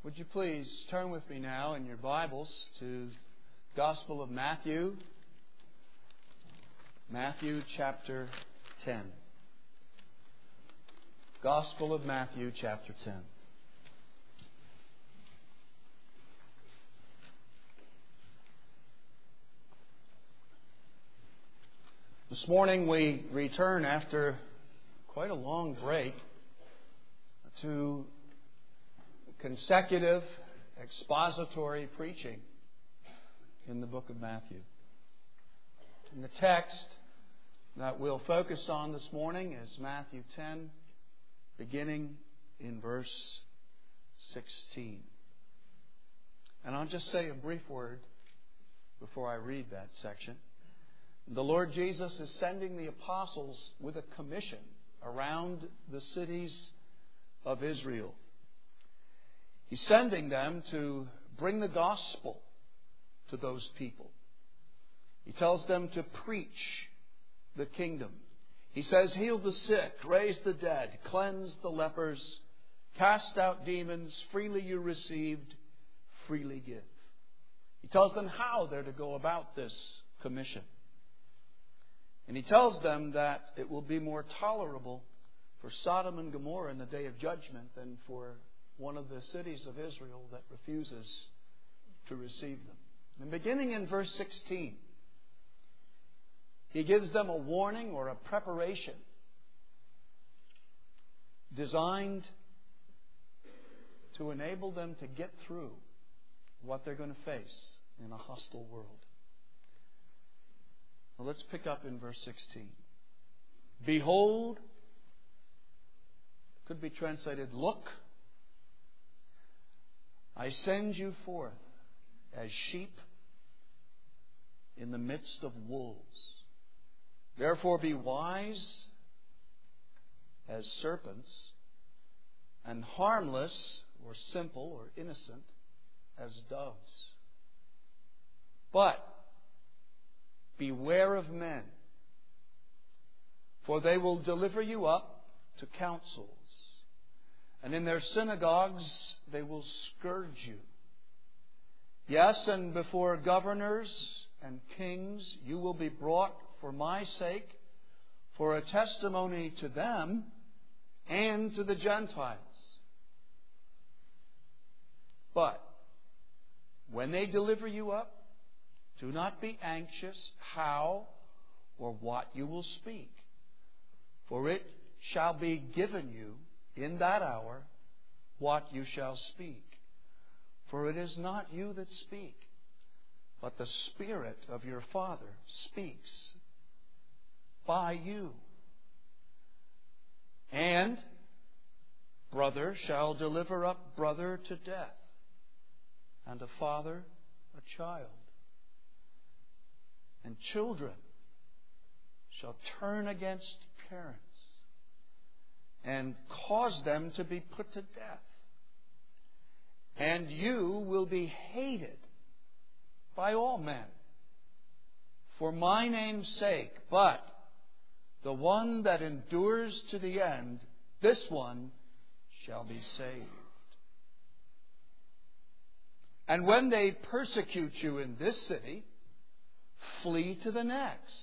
Would you please turn with me now in your Bibles to Gospel of Matthew, Matthew chapter 10. Gospel of Matthew chapter 10. This morning we return after quite a long break to consecutive expository preaching in the book of Matthew. And the text that we'll focus on this morning is Matthew 10, beginning in verse 16. And I'll just say a brief word before I read that section. The Lord Jesus is sending the apostles with a commission around the cities of Israel. He's sending them to bring the gospel to those people. He tells them to preach the kingdom. He says, heal the sick, raise the dead, cleanse the lepers, cast out demons, freely you received, freely give. He tells them how they're to go about this commission. And he tells them that it will be more tolerable for Sodom and Gomorrah in the day of judgment than for one of the cities of Israel that refuses to receive them. And beginning in verse 16, he gives them a warning or a preparation designed to enable them to get through what they're going to face in a hostile world. Well, let's pick up in verse 16. Behold, could be translated, look, I send you forth as sheep in the midst of wolves. Therefore be wise as serpents and harmless or simple or innocent as doves. But beware of men, for they will deliver you up to councils, and in their synagogues they will scourge you. Yes, and before governors and kings you will be brought for my sake, for a testimony to them and to the Gentiles. But when they deliver you up, do not be anxious how or what you will speak, for it shall be given you in that hour what you shall speak. For it is not you that speak, but the Spirit of your Father speaks by you. And brother shall deliver up brother to death, and a father a child. And children shall turn against parents and cause them to be put to death. And you will be hated by all men for my name's sake. But the one that endures to the end, this one shall be saved. And when they persecute you in this city, flee to the next.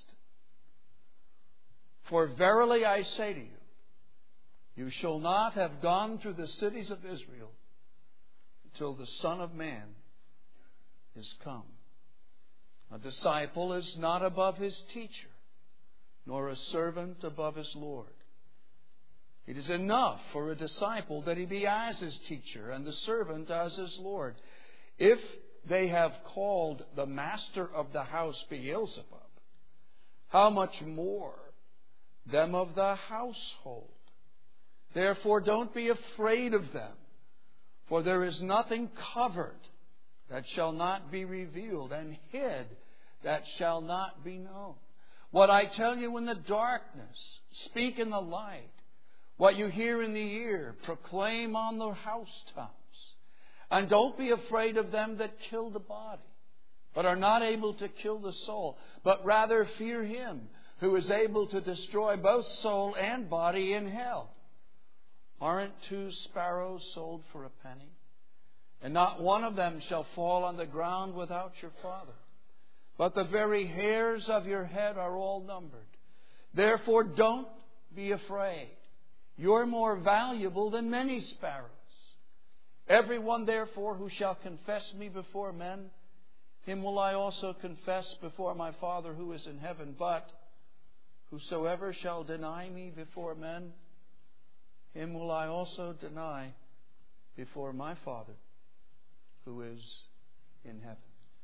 For verily I say to you, you shall not have gone through the cities of Israel until the Son of Man is come. A disciple is not above his teacher, nor a servant above his Lord. It is enough for a disciple that he be as his teacher, and the servant as his Lord. If they have called the master of the house Beelzebub, how much more them of the household? Therefore don't be afraid of them, for there is nothing covered that shall not be revealed, and hid that shall not be known. What I tell you in the darkness, speak in the light. What you hear in the ear, proclaim on the housetops. And don't be afraid of them that kill the body, but are not able to kill the soul, but rather fear Him who is able to destroy both soul and body in hell. Aren't 2 sparrows sold for a penny? and not one of them shall fall on the ground without your Father. But the very hairs of your head are all numbered. Therefore don't be afraid. You're more valuable than many sparrows. Everyone therefore who shall confess me before men, him will I also confess before my Father who is in heaven. But whosoever shall deny me before men, him will I also deny before my Father who is in heaven.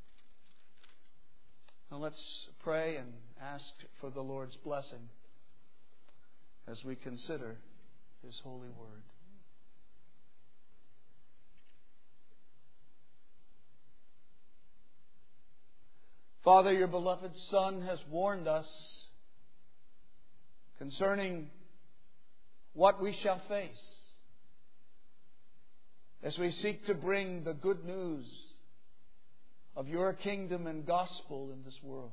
Now let's pray and ask for the Lord's blessing as we consider His holy word. Father, your beloved Son has warned us concerning what we shall face as we seek to bring the good news of your kingdom and gospel in this world.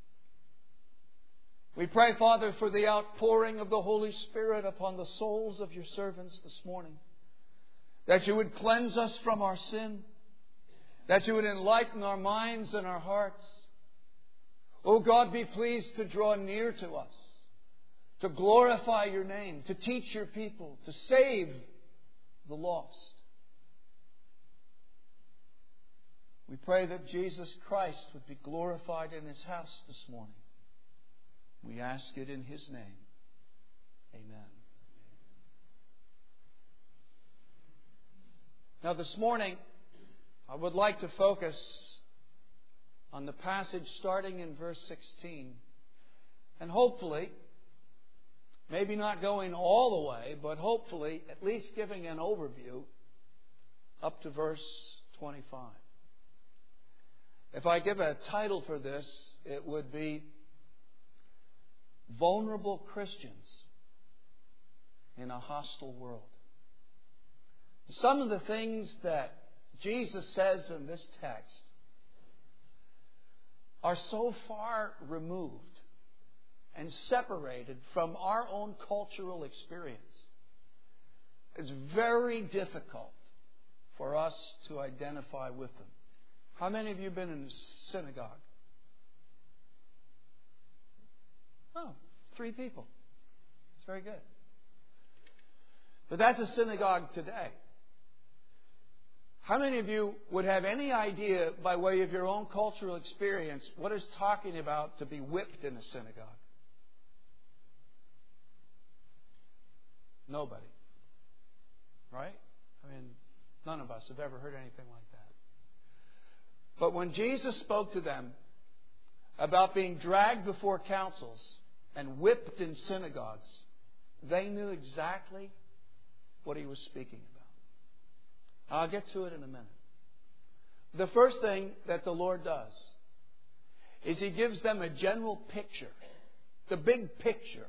We pray, Father, for the outpouring of the Holy Spirit upon the souls of your servants this morning, that you would cleanse us from our sin, that you would enlighten our minds and our hearts. O God, be pleased to draw near to us, to glorify your name, to teach your people, to save the lost. We pray that Jesus Christ would be glorified in His house this morning. We ask it in His name. Amen. Now this morning, I would like to focus on the passage starting in verse 16. And hopefully, maybe not going all the way, but hopefully at least giving an overview up to verse 25. If I give a title for this, it would be Vulnerable Christians in a Hostile World. Some of the things that Jesus says in this text are so far removed and separated from our own cultural experience. It's very difficult for us to identify with them. How many of you have been in a synagogue? Oh, 3 people. It's very good. But that's a synagogue today. How many of you would have any idea, by way of your own cultural experience, what it's talking about to be whipped in a synagogue? Nobody. Right? I mean, none of us have ever heard anything like that. But when Jesus spoke to them about being dragged before councils and whipped in synagogues, they knew exactly what He was speaking about. I'll get to it in a minute. The first thing that the Lord does is He gives them a general picture, the big picture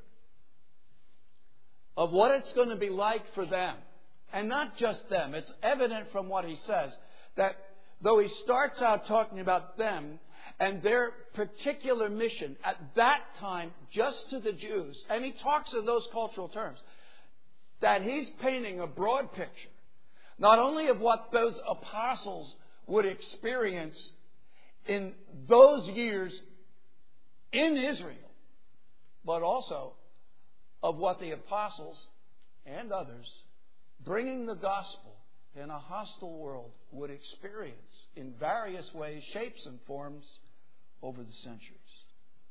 of what it's going to be like for them. And not just them. It's evident from what He says that though He starts out talking about them and their particular mission at that time just to the Jews, and He talks in those cultural terms, that He's painting a broad picture, not only of what those apostles would experience in those years in Israel, but also of what the apostles and others bringing the gospel in a hostile world would experience in various ways, shapes and forms over the centuries.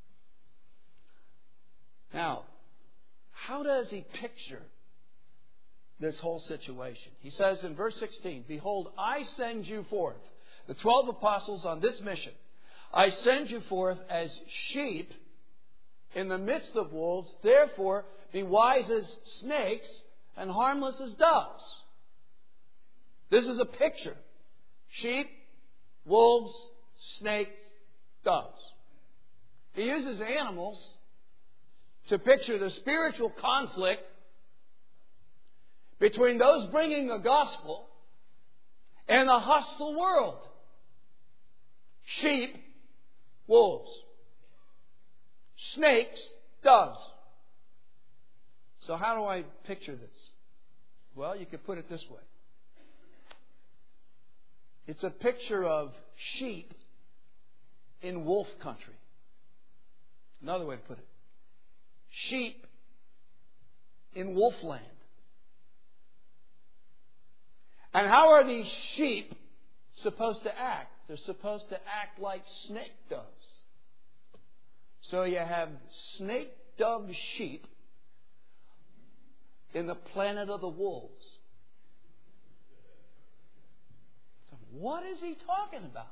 Now, how does He picture this whole situation? He says in verse 16, "Behold, I send you forth, the 12 apostles on this mission. I send you forth as sheep in the midst of wolves. Therefore, be wise as snakes and harmless as doves." This is a picture. Sheep, wolves, snakes, doves. He uses animals to picture the spiritual conflict between those bringing the gospel and a hostile world. Sheep, wolves. Snakes, doves. So how do I picture this? Well, you could put it this way. It's a picture of sheep in wolf country. Another way to put it. Sheep in wolfland. And how are these sheep supposed to act? They're supposed to act like snake doves. So you have snake dove sheep in the planet of the wolves. So what is he talking about?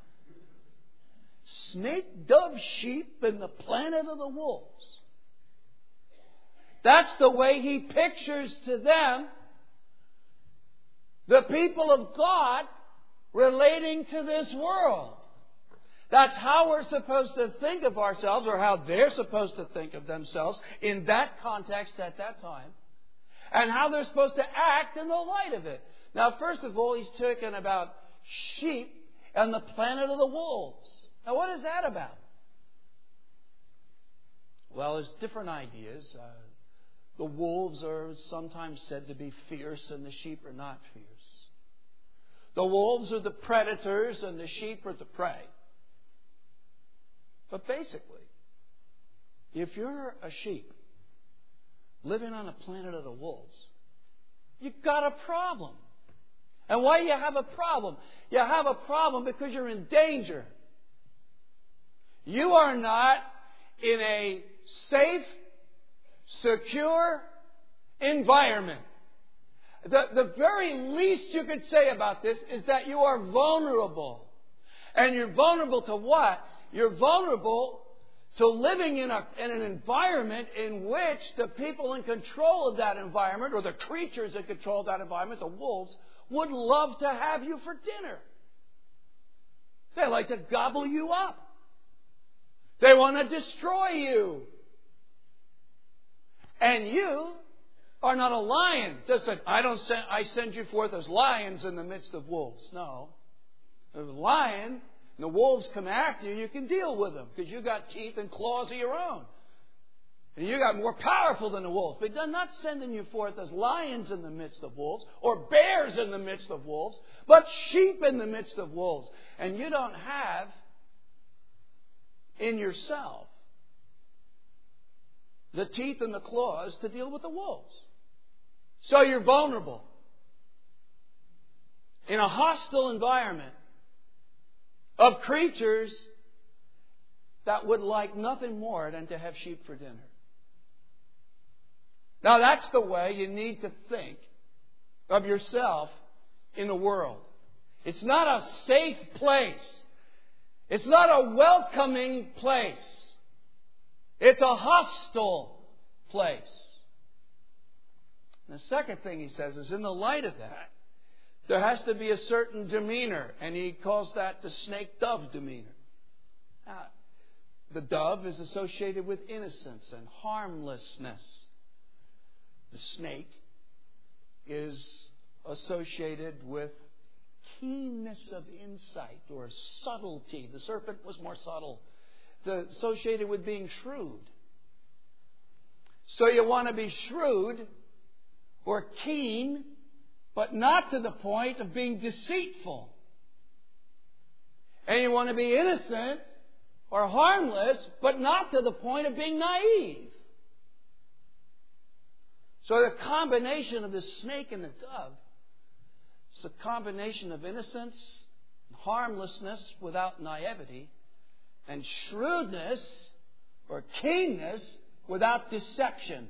Snake dove sheep in the planet of the wolves. That's the way he pictures to them the people of God relating to this world. That's how we're supposed to think of ourselves, or how they're supposed to think of themselves in that context at that time, and how they're supposed to act in the light of it. Now, first of all, he's talking about sheep and the planet of the wolves. Now, what is that about? Well, there's different ideas. The wolves are sometimes said to be fierce, and the sheep are not fierce. The wolves are the predators, and the sheep are the prey. But basically, if you're a sheep living on the planet of the wolves, you've got a problem. And why do you have a problem? You have a problem because you're in danger. You are not in a safe, secure environment. The very least you could say about this is that you are vulnerable. And you're vulnerable to what? You're vulnerable to living in an environment in which the people in control of that environment, or the creatures in control of that environment, the wolves, would love to have you for dinner. They like to gobble you up. They want to destroy you. And you are not a lion. Just said, I send you forth as lions in the midst of wolves. No. A lion, and the wolves come after you, you can deal with them because you got teeth and claws of your own. And you got more powerful than the wolves. But they're not sending you forth as lions in the midst of wolves, or bears in the midst of wolves, but sheep in the midst of wolves. And you don't have in yourself the teeth and the claws to deal with the wolves. So you're vulnerable in a hostile environment of creatures that would like nothing more than to have sheep for dinner. Now that's the way you need to think of yourself in the world. It's not a safe place. It's not a welcoming place. It's a hostile place. And the second thing he says is, in the light of that, there has to be a certain demeanor, and he calls that the snake dove demeanor. Now, the dove is associated with innocence and harmlessness. The snake is associated with keenness of insight or subtlety. The serpent was more subtle. Associated with being shrewd. So you want to be shrewd or keen, but not to the point of being deceitful. And you want to be innocent or harmless, but not to the point of being naive. So the combination of the snake and the dove, it's a combination of innocence, harmlessness without naivety, and shrewdness or keenness without deception.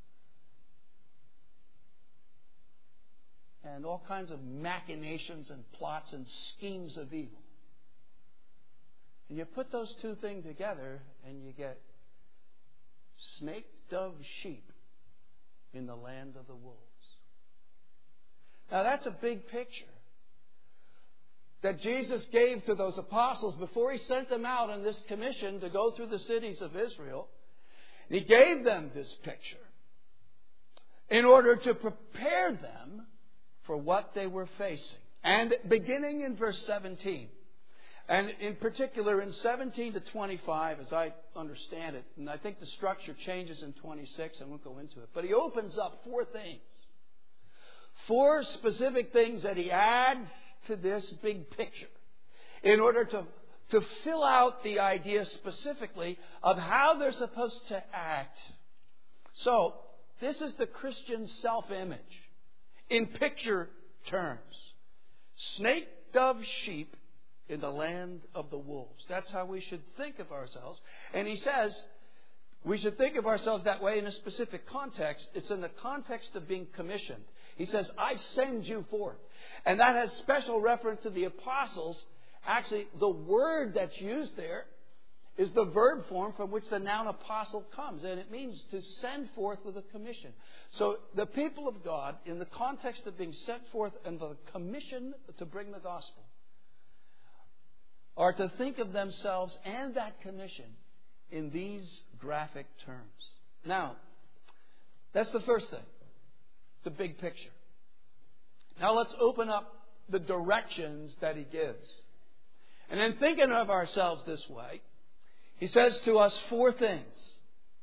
And all kinds of machinations and plots and schemes of evil. And you put those two things together and you get snake, dove, sheep in the land of the wolves. Now that's a big picture that Jesus gave to those apostles before he sent them out on this commission to go through the cities of Israel. He gave them this picture in order to prepare them for what they were facing. And beginning in verse 17, and in particular in 17 to 25, as I understand it, and I think the structure changes in 26, I won't go into it, but he opens up four things. 4 specific things that he adds to this big picture in order to fill out the idea specifically of how they're supposed to act. So, this is the Christian self-image in picture terms. Snake, dove, sheep in the land of the wolves. That's how we should think of ourselves. And he says we should think of ourselves that way in a specific context. It's in the context of being commissioned. He says, I send you forth. And that has special reference to the apostles. Actually, the word that's used there is the verb form from which the noun apostle comes. And it means to send forth with a commission. So the people of God, in the context of being sent forth and the commission to bring the gospel, are to think of themselves and that commission in these graphic terms. Now, that's the first thing, the big picture. Now let's open up the directions that he gives. And in thinking of ourselves this way, he says to us 4 things.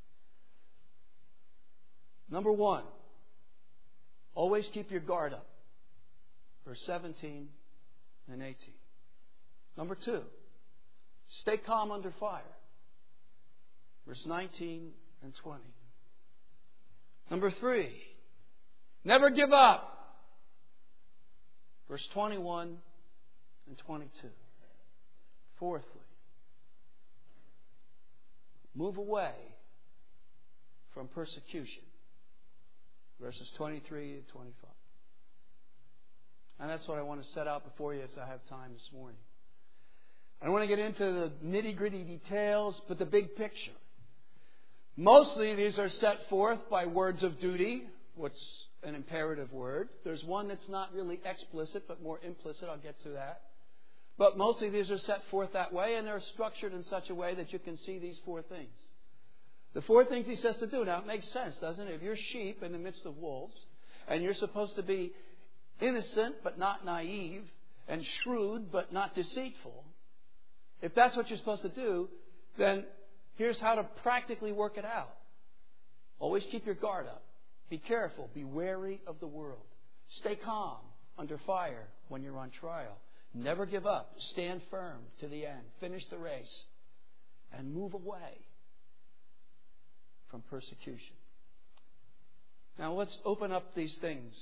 Number 1, always keep your guard up. Verse 17 and 18. Number 2, stay calm under fire. Verse 19 and 20. Number 3, never give up. Verse 21 and 22. Fourthly, move away from persecution. Verses 23 to 25. And that's what I want to set out before you as I have time this morning. I don't want to get into the nitty-gritty details, but the big picture. Mostly these are set forth by words of duty, what's an imperative word. There's one that's not really explicit, but more implicit. I'll get to that. But mostly these are set forth that way, and they're structured in such a way that you can see these 4 things. The 4 things he says to do. Now, it makes sense, doesn't it? If you're sheep in the midst of wolves, and you're supposed to be innocent but not naive, and shrewd but not deceitful, if that's what you're supposed to do, then here's how to practically work it out. Always keep your guard up. Be careful. Be wary of the world. Stay calm under fire when you're on trial. Never give up. Stand firm to the end. Finish the race. And move away from persecution. Now let's open up these things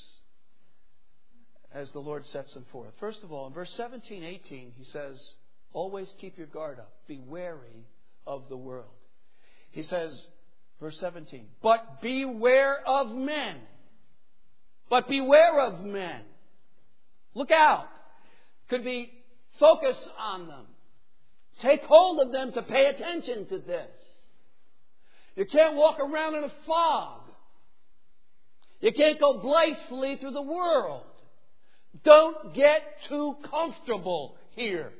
as the Lord sets them forth. First of all, in verse 17, 18, he says, always keep your guard up. Be wary of the world. He says, verse 17, but beware of men. But beware of men. Look out. Could be focus on them. Take hold of them to pay attention to this. You can't walk around in a fog. You can't go blithely through the world. Don't get too comfortable here.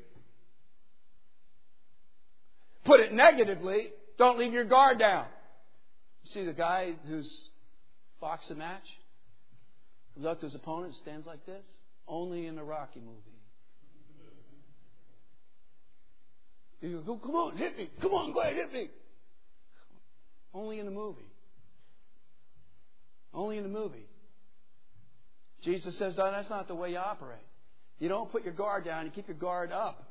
Put it negatively, don't leave your guard down. You see the guy who's boxing match? Comes up to his opponent and stands like this? Only in a Rocky movie. You go, come on, hit me. Come on, go ahead, hit me. Only in the movie. Only in the movie. Jesus says, no, that's not the way you operate. You don't put your guard down, you keep your guard up.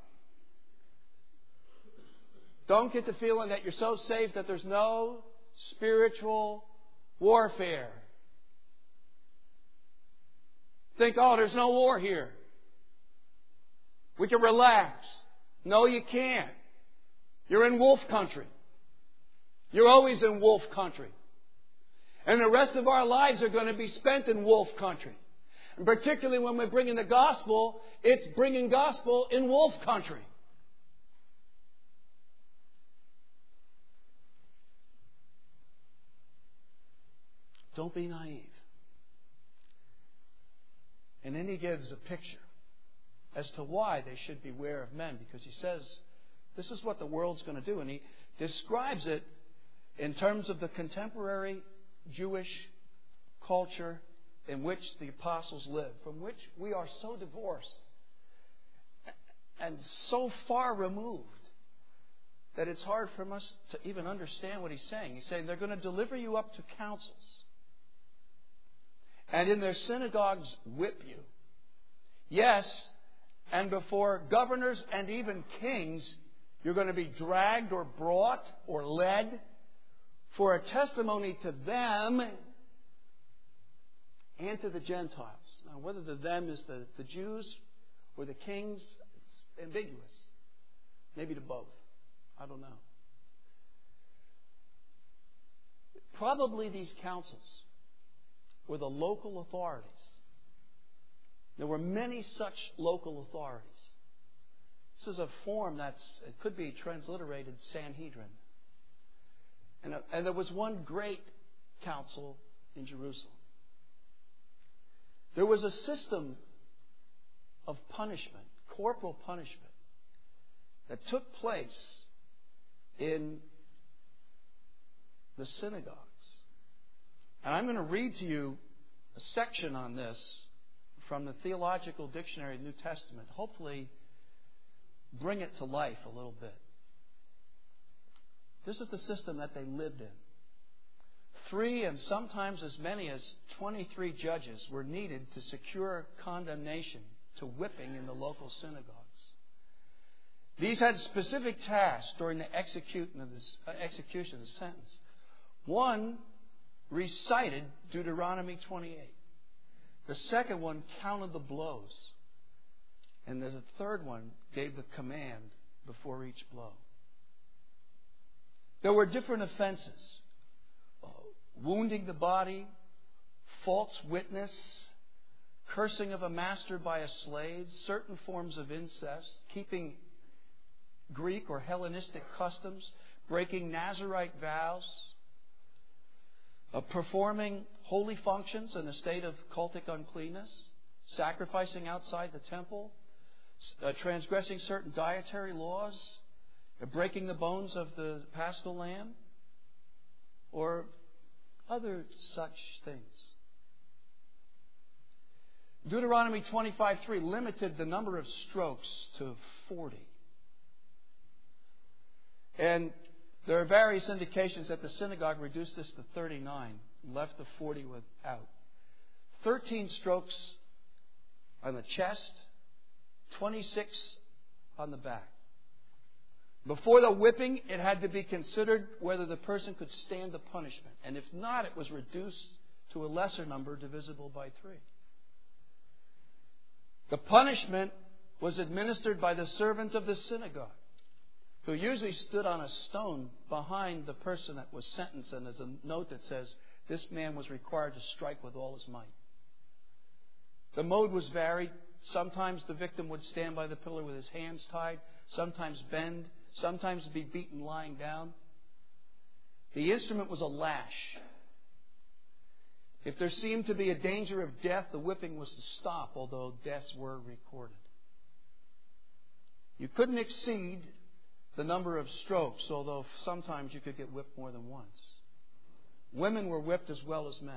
Don't get the feeling that you're so safe that there's no spiritual warfare. Think, oh, there's no war here. We can relax. No, you can't. You're in wolf country. You're always in wolf country. And the rest of our lives are going to be spent in wolf country. And particularly when we're bringing the gospel, it's bringing gospel in wolf country. Don't be naive. And then he gives a picture as to why they should beware of men, because he says this is what the world's going to do. And he describes it in terms of the contemporary Jewish culture in which the apostles lived, from which we are so divorced and so far removed that it's hard for us to even understand what he's saying. He's saying they're going to deliver you up to councils. and in their synagogues whip you. Yes, and before governors and even kings, you're going to be dragged or brought or led for a testimony to them and to the Gentiles. Now, whether the them is the Jews or the kings, it's ambiguous. Maybe to both. I don't know. Probably these councils were the local authorities. There were many such local authorities. This is a form it could be transliterated Sanhedrin. And there was one great council in Jerusalem. There was a system of punishment, corporal punishment, that took place in the synagogues. And I'm going to read to you a section on this from the Theological Dictionary of the New Testament. Hopefully bring it to life a little bit. This is the system that they lived in. 3 and sometimes as many as 23 judges were needed to secure condemnation to whipping in the local synagogues. These had specific tasks during the execution of the sentence. One recited Deuteronomy 28. The second one counted the blows. And the third one gave the command before each blow. There were different offenses. Wounding the body, false witness, cursing of a master by a slave, certain forms of incest, keeping Greek or Hellenistic customs, breaking Nazirite vows, performing holy functions in a state of cultic uncleanness, sacrificing outside the temple, transgressing certain dietary laws, breaking the bones of the paschal lamb, or other such things. Deuteronomy 25:3 limited the number of strokes to 40. And there are various indications that the synagogue reduced this to 39, left the 40 without. 13 strokes on the chest, 26 on the back. Before the whipping, it had to be considered whether the person could stand the punishment. And if not, it was reduced to a lesser number divisible by 3. The punishment was administered by the servant of the synagogue, who usually stood on a stone behind the person that was sentenced. And there's a note that says, this man was required to strike with all his might. The mode was varied. Sometimes the victim would stand by the pillar with his hands tied, sometimes bend, sometimes be beaten lying down. The instrument was a lash. If there seemed to be a danger of death, the whipping was to stop, although deaths were recorded. You couldn't exceed the number of strokes, although sometimes you could get whipped more than once. Women were whipped as well as men.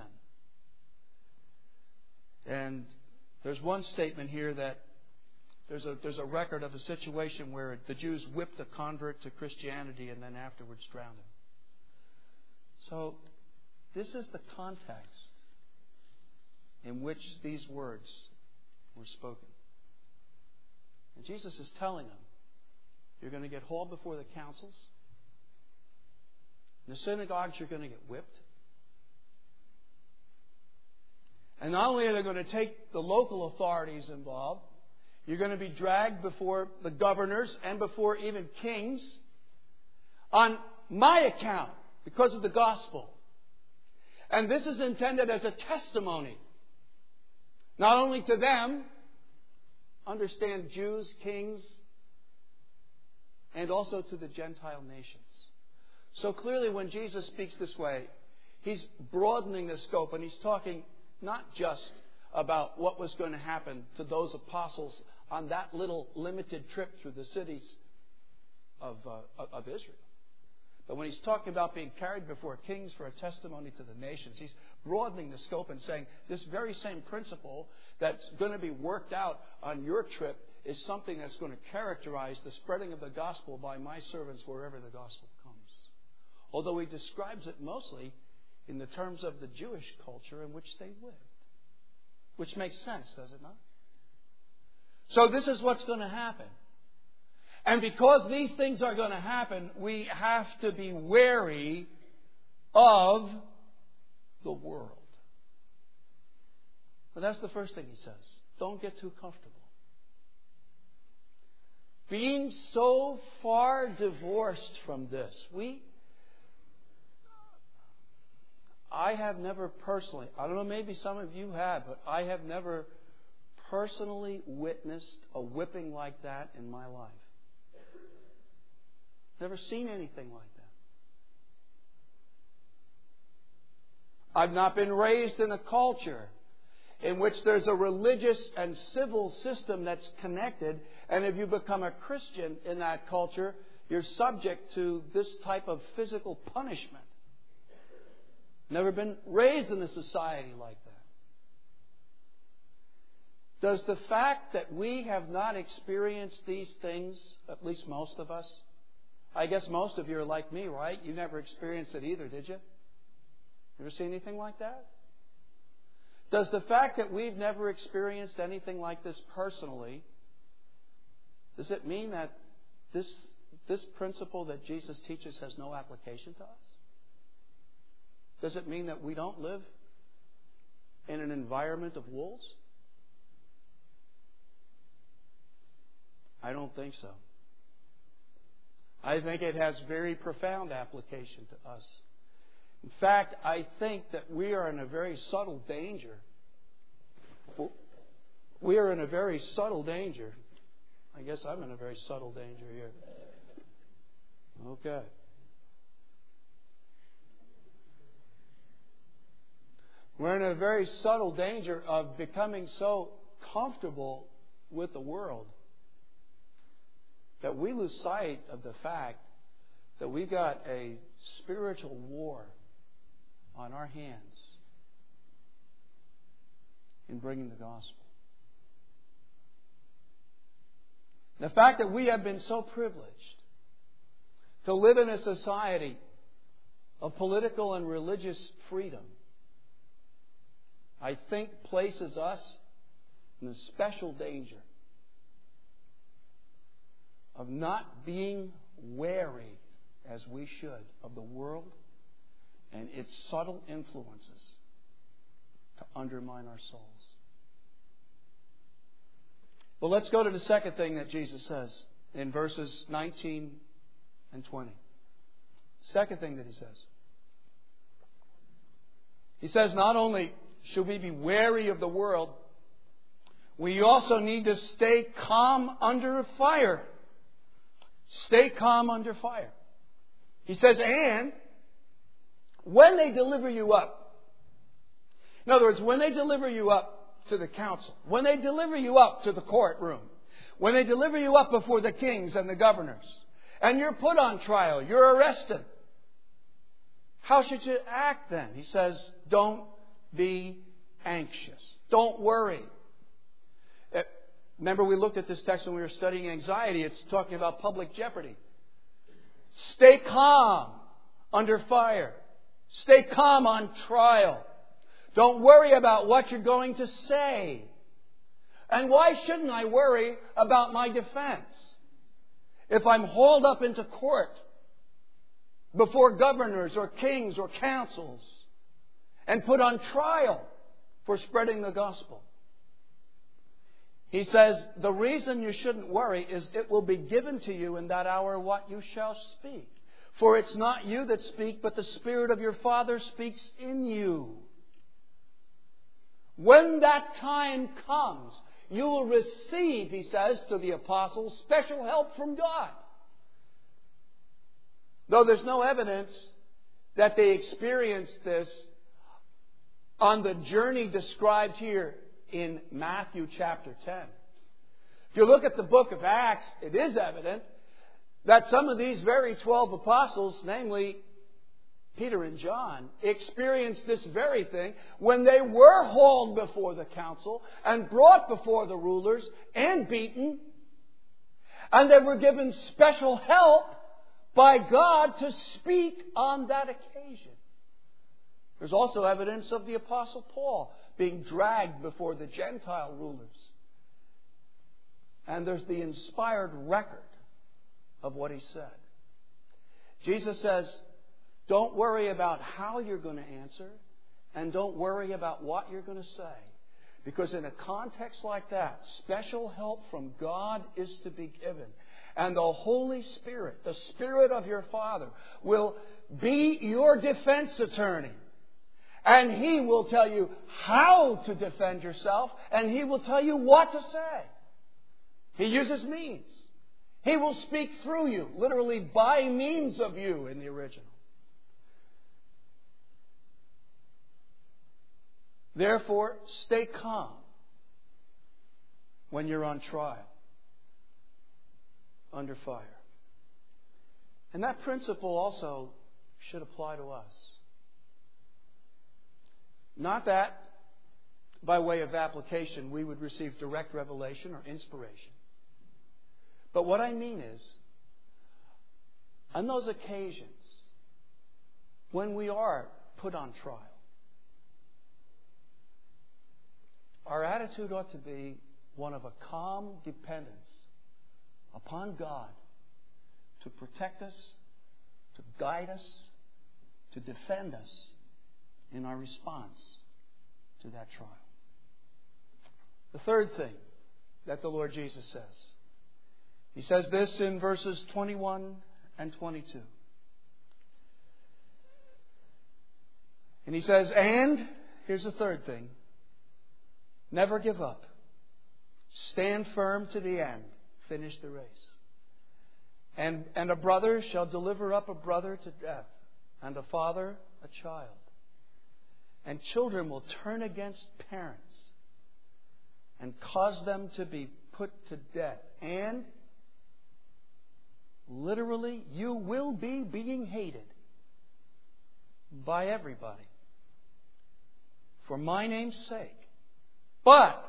And there's one statement here that there's a record of a situation where the Jews whipped a convert to Christianity and then afterwards drowned him. So this is the context in which these words were spoken. And Jesus is telling them, you're going to get hauled before the councils. In the synagogues, you're going to get whipped. And not only are they going to take the local authorities involved, you're going to be dragged before the governors and before even kings on my account because of the gospel. And this is intended as a testimony, not only to them, understand Jews, kings, and also to the Gentile nations. So clearly when Jesus speaks this way, He's broadening the scope, and He's talking not just about what was going to happen to those apostles on that little limited trip through the cities of Israel. But when He's talking about being carried before kings for a testimony to the nations, He's broadening the scope and saying this very same principle that's going to be worked out on your trip is something that's going to characterize the spreading of the gospel by my servants wherever the gospel comes. Although He describes it mostly in the terms of the Jewish culture in which they lived. Which makes sense, does it not? So this is what's going to happen. And because these things are going to happen, we have to be wary of the world. But that's the first thing he says. Don't get too comfortable. Being so far divorced from this, I have never personally, I don't know, maybe some of you have, but I have never personally witnessed a whipping like that in my life. Never seen anything like that. I've not been raised in a culture in which there's a religious and civil system that's connected, and if you become a Christian in that culture, you're subject to this type of physical punishment. Never been raised in a society like that. Does the fact that we have not experienced these things, at least most of us, I guess most of you are like me, right? You never experienced it either, did you? Ever see anything like that? Does the fact that we've never experienced anything like this personally, does it mean that this principle that Jesus teaches has no application to us? Does it mean that we don't live in an environment of wolves? I don't think so. I think it has very profound application to us. In fact, I think that we are in a very subtle danger. We are in a very subtle danger. I guess I'm in a very subtle danger here. Okay. We're in a very subtle danger of becoming so comfortable with the world that we lose sight of the fact that we've got a spiritual war on our hands in bringing the gospel. The fact that we have been so privileged to live in a society of political and religious freedom, I think places us in a special danger of not being wary, as we should, of the world and its subtle influences to undermine our souls. Well, let's go to the second thing that Jesus says in verses 19 and 20. Second thing that He says. He says not only should we be wary of the world, we also need to stay calm under fire. Stay calm under fire. He says, and when they deliver you up. In other words, when they deliver you up to the council, when they deliver you up to the courtroom, when they deliver you up before the kings and the governors, and you're put on trial, you're arrested, how should you act then? He says, don't be anxious. Don't worry. Remember, we looked at this text when we were studying anxiety. It's talking about public jeopardy. Stay calm under fire. Stay calm on trial. Don't worry about what you're going to say. And why shouldn't I worry about my defense? If I'm hauled up into court before governors or kings or councils and put on trial for spreading the gospel. He says, the reason you shouldn't worry is it will be given to you in that hour what you shall speak. For it's not you that speak, but the Spirit of your Father speaks in you. When that time comes, you will receive, he says to the apostles, special help from God. Though there's no evidence that they experienced this on the journey described here in Matthew chapter 10. If you look at the book of Acts, it is evident that some of these very 12 apostles, namely Peter and John, experienced this very thing when they were hauled before the council and brought before the rulers and beaten. And they were given special help by God to speak on that occasion. There's also evidence of the Apostle Paul being dragged before the Gentile rulers. And there's the inspired record of what He said. Jesus says, don't worry about how you're going to answer, and don't worry about what you're going to say. Because in a context like that, special help from God is to be given. And the Holy Spirit, the Spirit of your Father, will be your defense attorney. And He will tell you how to defend yourself, and He will tell you what to say. He uses means. He will speak through you, literally by means of you in the original. Therefore, stay calm when you're on trial, under fire. And that principle also should apply to us. Not that, by way of application, we would receive direct revelation or inspiration. But what I mean is, on those occasions when we are put on trial, our attitude ought to be one of a calm dependence upon God to protect us, to guide us, to defend us in our response to that trial. The third thing that the Lord Jesus says, He says this in verses 21 and 22. And He says, and, here's the third thing, never give up. Stand firm to the end. Finish the race. And a brother shall deliver up a brother to death, and a father a child. And children will turn against parents and cause them to be put to death. And literally, you will be being hated by everybody for my name's sake. But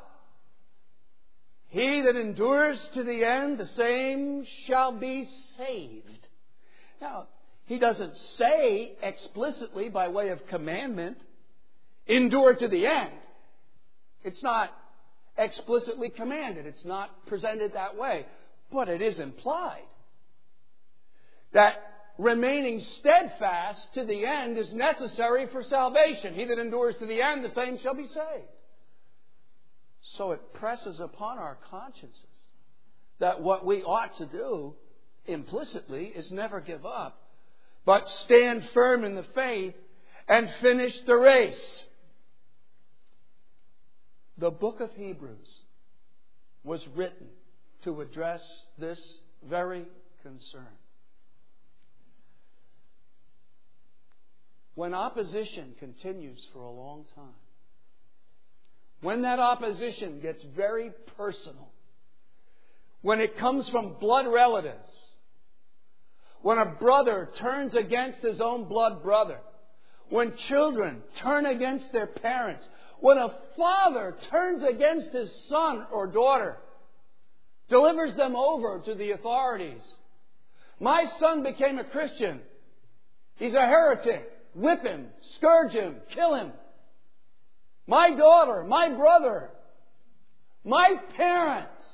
he that endures to the end, the same shall be saved. Now, He doesn't say explicitly by way of commandment, endure to the end. It's not explicitly commanded. It's not presented that way. But it is implied that remaining steadfast to the end is necessary for salvation. He that endures to the end, the same shall be saved. So it presses upon our consciences that what we ought to do implicitly is never give up, but stand firm in the faith and finish the race. The book of Hebrews was written to address this very concern. When opposition continues for a long time, when that opposition gets very personal, when it comes from blood relatives, when a brother turns against his own blood brother, when children turn against their parents, when a father turns against his son or daughter, delivers them over to the authorities. My son became a Christian. He's a heretic. Whip him, scourge him, kill him. My daughter, my brother, my parents.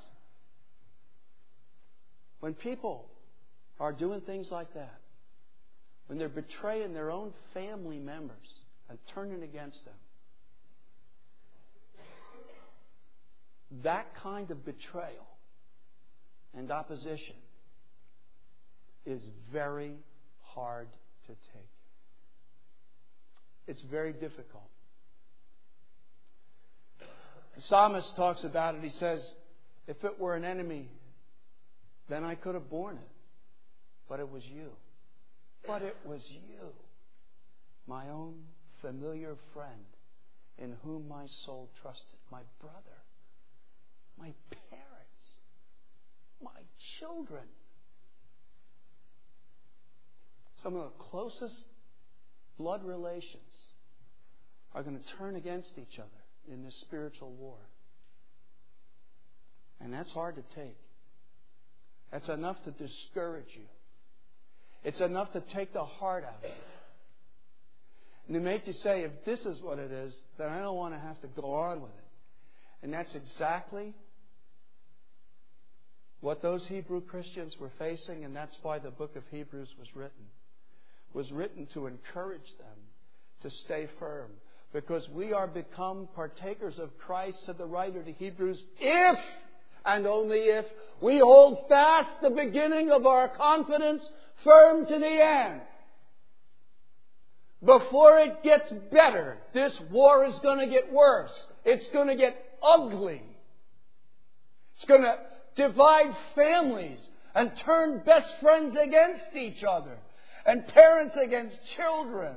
When people are doing things like that, when they're betraying their own family members and turning against them, that kind of betrayal and opposition is very hard to take. It's very difficult. The psalmist talks about it. He says, if it were an enemy, then I could have borne it. But it was you. But it was you, my own familiar friend, in whom my soul trusted. My brother, my parents, my children. Some of the closest blood relations are going to turn against each other in this spiritual war. And that's hard to take. That's enough to discourage you. It's enough to take the heart out of you. And they make you say, if this is what it is, then I don't want to have to go on with it. And that's exactly what those Hebrew Christians were facing, and that's why the book of Hebrews was written. It was written to encourage them to stay firm. Because we are become partakers of Christ, said the writer to Hebrews, if and only if we hold fast the beginning of our confidence firm to the end. Before it gets better, this war is going to get worse. It's going to get ugly. It's going to divide families and turn best friends against each other and parents against children.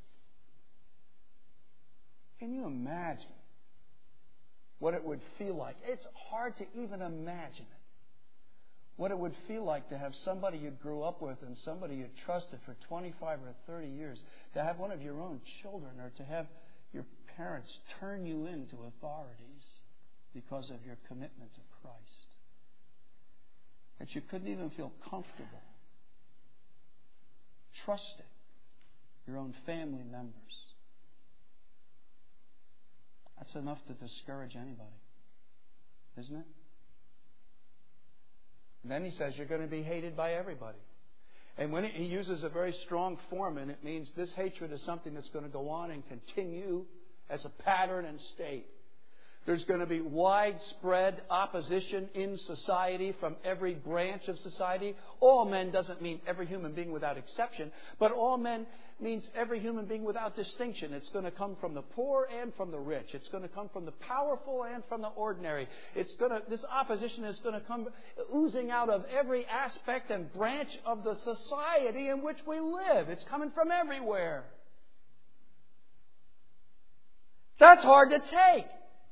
Can you imagine what it would feel like? It's hard to even imagine it. What it would feel like to have somebody you grew up with and somebody you trusted for 25 or 30 years, to have one of your own children or to have your parents turn you into authorities because of your commitment to Christ. That you couldn't even feel comfortable trusting your own family members. That's enough to discourage anybody, isn't it? And then he says you're going to be hated by everybody. And when he uses a very strong form, and it means this hatred is something that's going to go on and continue as a pattern and state. There's going to be widespread opposition in society from every branch of society. All men doesn't mean every human being without exception, but all men means every human being without distinction. It's going to come from the poor and from the rich. It's going to come from the powerful and from the ordinary. This opposition is going to come oozing out of every aspect and branch of the society in which we live. It's coming from everywhere. That's hard to take.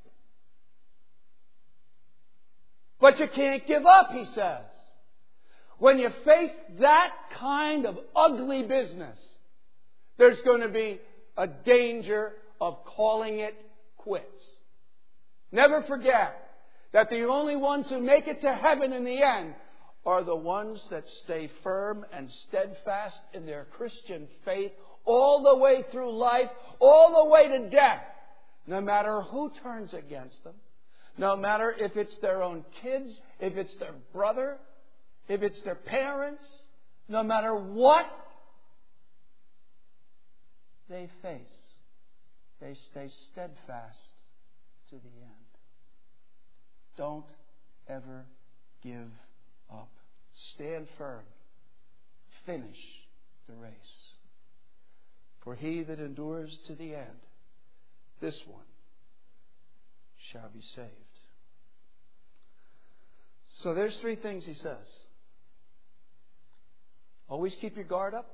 But you can't give up, he says. When you face that kind of ugly business, there's going to be a danger of calling it quits. Never forget that the only ones who make it to heaven in the end are the ones that stay firm and steadfast in their Christian faith all the way through life, all the way to death, no matter who turns against them. No matter if it's their own kids, if it's their brother, if it's their parents, no matter what they face, they stay steadfast to the end. Don't ever give up. Stand firm. Finish the race. For he that endures to the end, this one shall be saved. So there's three things he says. Always keep your guard up.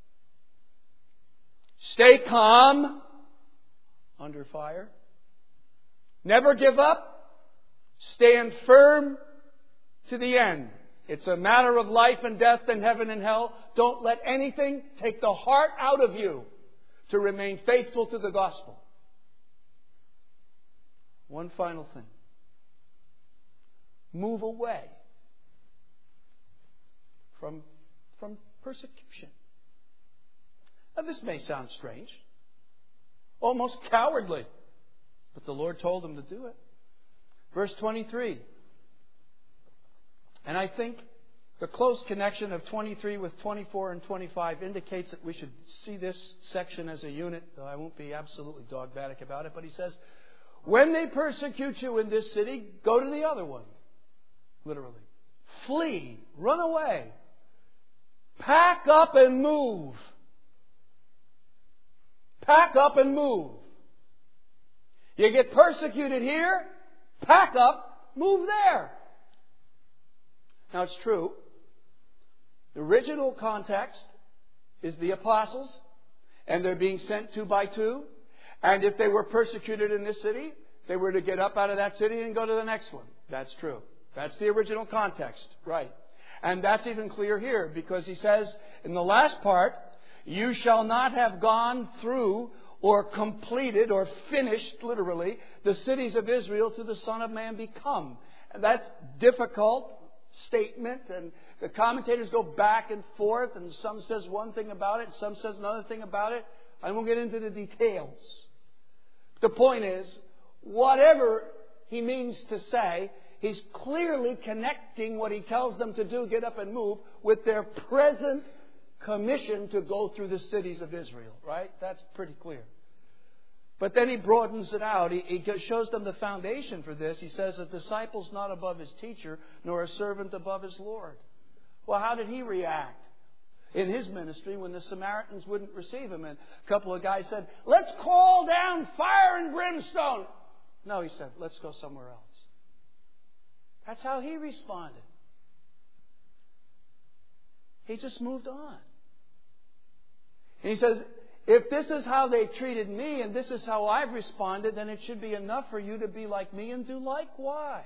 Stay calm under fire. Never give up. Stand firm to the end. It's a matter of life and death and heaven and hell. Don't let anything take the heart out of you to remain faithful to the gospel. One final thing. Move away from persecution. Now, this may sound strange, almost cowardly, but the Lord told him to do it. Verse 23. And I think the close connection of 23 with 24 and 25 indicates that we should see this section as a unit, though I won't be absolutely dogmatic about it. But he says, when they persecute you in this city, go to the other one. Literally. Flee. Run away. Pack up and move. Pack up and move. You get persecuted here, pack up, move there. Now it's true. The original context is the apostles, and they're being sent 2 by 2. And if they were persecuted in this city, they were to get up out of that city and go to the next one. That's true. That's the original context. Right. And that's even clear here because he says in the last part, you shall not have gone through or completed or finished, literally, the cities of Israel to the Son of Man become. And that's difficult statement, and the commentators go back and forth, and some says one thing about it, some says another thing about it. I won't get into the details. The point is, whatever he means to say, he's clearly connecting what he tells them to do, get up and move, with their present commission to go through the cities of Israel. Right? That's pretty clear. But then he broadens it out. He shows them the foundation for this. He says, a disciple's not above his teacher, nor a servant above his Lord. Well, how did he react in his ministry when the Samaritans wouldn't receive him? And a couple of guys said, let's call down fire and brimstone. No, he said, let's go somewhere else. That's how he responded. He just moved on. And he says, if this is how they treated me and this is how I've responded, then it should be enough for you to be like me and do likewise.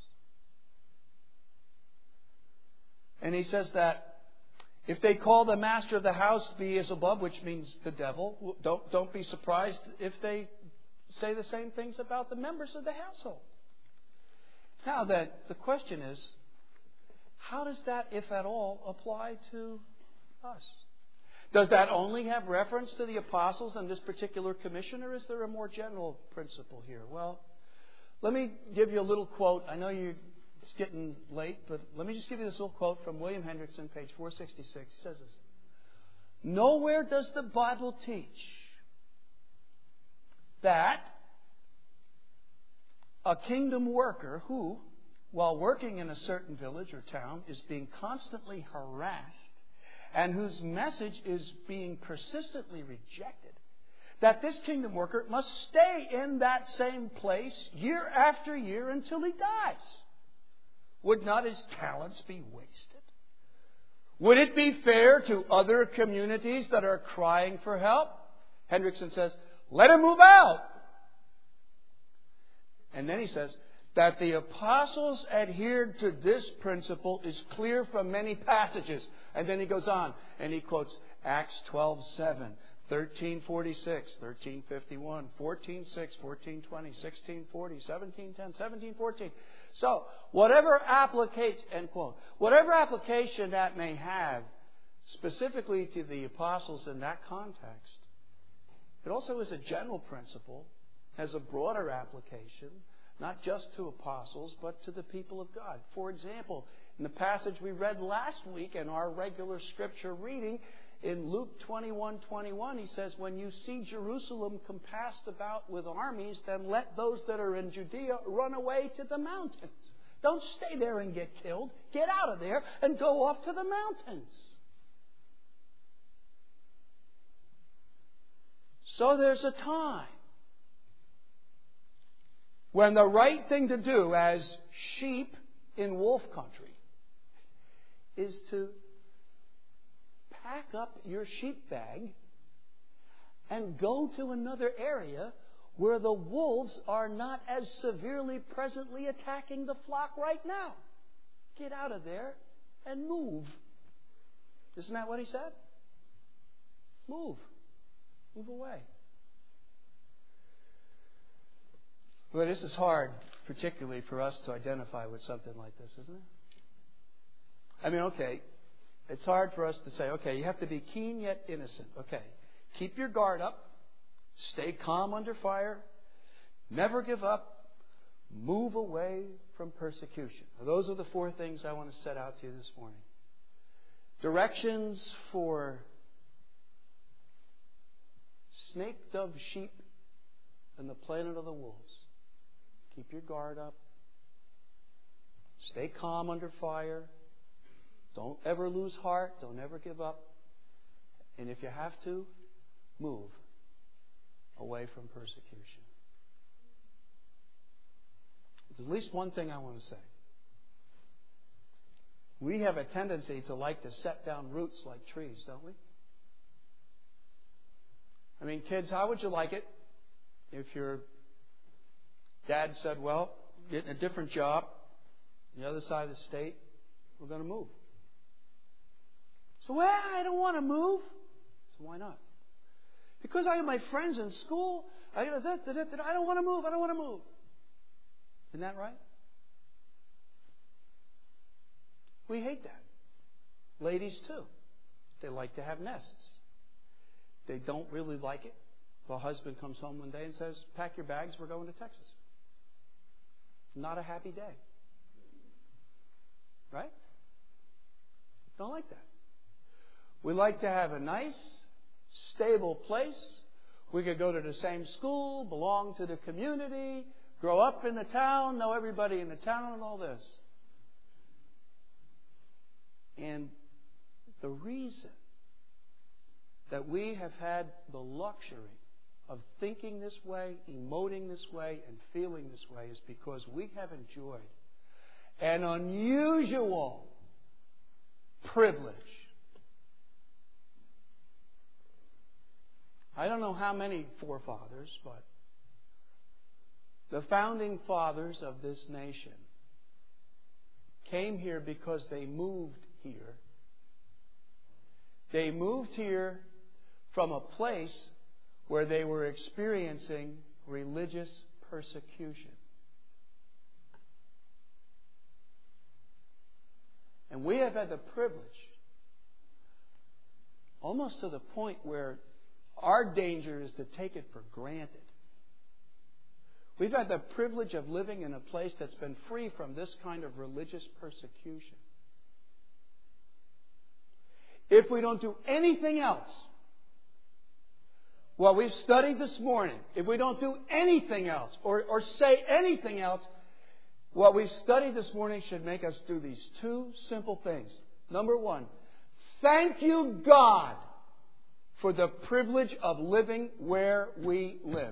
And he says that if they call the master of the house Beelzebub, which means the devil, don't be surprised if they say the same things about the members of the household. Now then, the question is, how does that, if at all, apply to us? Does that only have reference to the apostles and this particular commission, or is there a more general principle here? Well, let me give you a little quote. I know it's getting late, but let me just give you this little quote from William Hendrickson, page 466. He says this: nowhere does the Bible teach that a kingdom worker who, while working in a certain village or town, is being constantly harassed and whose message is being persistently rejected, that this kingdom worker must stay in that same place year after year until he dies. Would not his talents be wasted? Would it be fair to other communities that are crying for help? Hendrickson says, let him move out. And then he says, that the apostles adhered to this principle is clear from many passages. And then he goes on and he quotes Acts 12:7, 13:46, 13:51, 14:6, 14:20, 16:40, 17:10, 17:14. So, whatever application, end quote, whatever application that may have specifically to the apostles in that context, it also is a general principle, has a broader application, not just to apostles, but to the people of God. For example, in the passage we read last week in our regular scripture reading, in Luke 21:21, he says, when you see Jerusalem compassed about with armies, then let those that are in Judea run away to the mountains. Don't stay there and get killed. Get out of there and go off to the mountains. So there's a time when the right thing to do as sheep in wolf country is to pack up your sheep bag and go to another area where the wolves are not as severely presently attacking the flock right now. Get out of there and move. Isn't that what he said? Move. Move away. Well, this is hard, particularly for us to identify with something like this, isn't it? I mean, okay, it's hard for us to say, okay, you have to be keen yet innocent. Okay, keep your guard up, stay calm under fire, never give up, move away from persecution. Now, those are the four things I want to set out to you this morning. Directions for snake-dove sheep and the planet of the wolves. Keep your guard up. Stay calm under fire. Don't ever lose heart. Don't ever give up. And if you have to, move away from persecution. There's at least one thing I want to say. We have a tendency to like to set down roots like trees, don't we? I mean, kids, how would you like it if your dad said, well, getting a different job on the other side of the state, we're going to move. So, well, I don't want to move. So why not? Because I have my friends in school. I don't want to move. I don't want to move. Isn't that right? We hate that. Ladies, too. They like to have nests. They don't really like it. The husband comes home one day and says, pack your bags, we're going to Texas. Not a happy day. Right? Don't like that. We like to have a nice, stable place. We could go to the same school, belong to the community, grow up in the town, know everybody in the town and all this. And the reason that we have had the luxury of thinking this way, emoting this way, and feeling this way is because we have enjoyed an unusual privilege. I don't know how many forefathers, but the founding fathers of this nation came here because they moved here. They moved here from a place where they were experiencing religious persecution. And we have had the privilege, almost to the point where our danger is to take it for granted. We've had the privilege of living in a place that's been free from this kind of religious persecution. If we don't do anything else, what we've studied this morning, if we don't do anything else or say anything else, what we've studied this morning should make us do these two simple things. Number one, thank you, God, for the privilege of living where we live.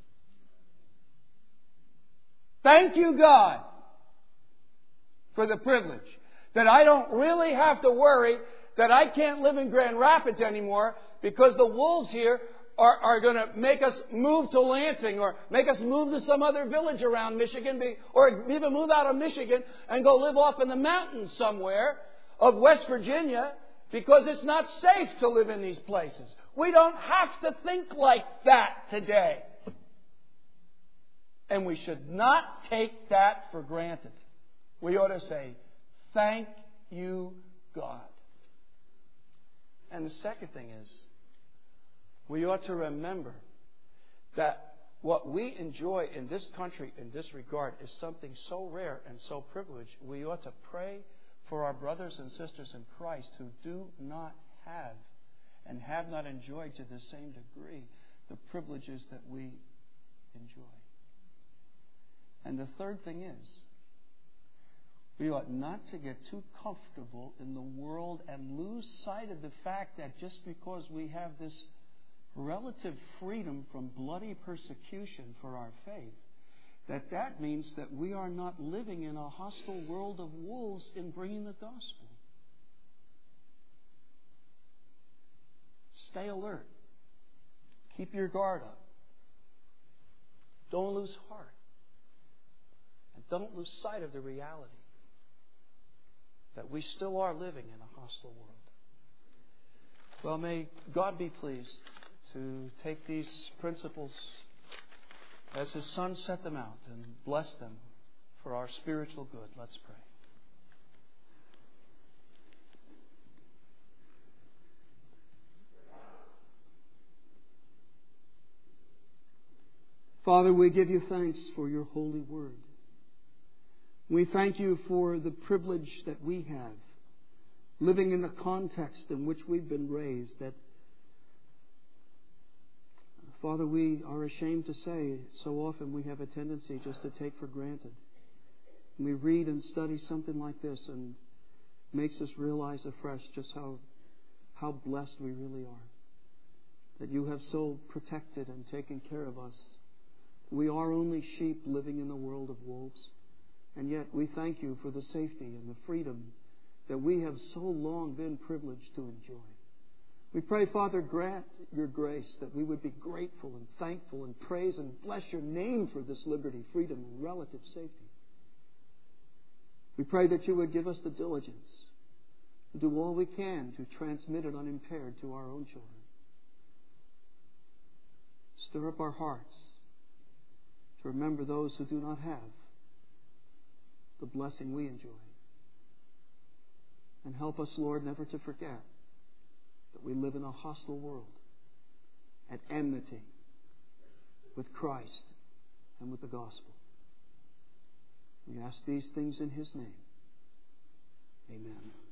Thank you, God, for the privilege that I don't really have to worry that I can't live in Grand Rapids anymore because the wolves here are going to make us move to Lansing or make us move to some other village around Michigan or even move out of Michigan and go live off in the mountains somewhere of West Virginia because it's not safe to live in these places. We don't have to think like that today. And we should not take that for granted. We ought to say, thank you, God. And the second thing is, we ought to remember that what we enjoy in this country in this regard is something so rare and so privileged. We ought to pray for our brothers and sisters in Christ who do not have and have not enjoyed to the same degree the privileges that we enjoy. And the third thing is, we ought not to get too comfortable in the world and lose sight of the fact that just because we have this relative freedom from bloody persecution for our faith, that means that we are not living in a hostile world of wolves in bringing the gospel. Stay alert. Keep your guard up. Don't lose heart. And don't lose sight of the reality that we still are living in a hostile world. Well, may God be pleased to take these principles as His Son set them out and bless them for our spiritual good. Let's pray. Father, we give you thanks for your holy word. We thank you for the privilege that we have, living in the context in which we've been raised, that, Father, we are ashamed to say so often we have a tendency just to take for granted. We read and study something like this and it makes us realize afresh just how blessed we really are. That you have so protected and taken care of us. We are only sheep living in the world of wolves. And yet we thank you for the safety and the freedom that we have so long been privileged to enjoy. We pray, Father, grant your grace that we would be grateful and thankful and praise and bless your name for this liberty, freedom, and relative safety. We pray that you would give us the diligence and do all we can to transmit it unimpaired to our own children. Stir up our hearts to remember those who do not have the blessing we enjoy. And help us, Lord, never to forget that we live in a hostile world at enmity with Christ and with the gospel. We ask these things in His name. Amen.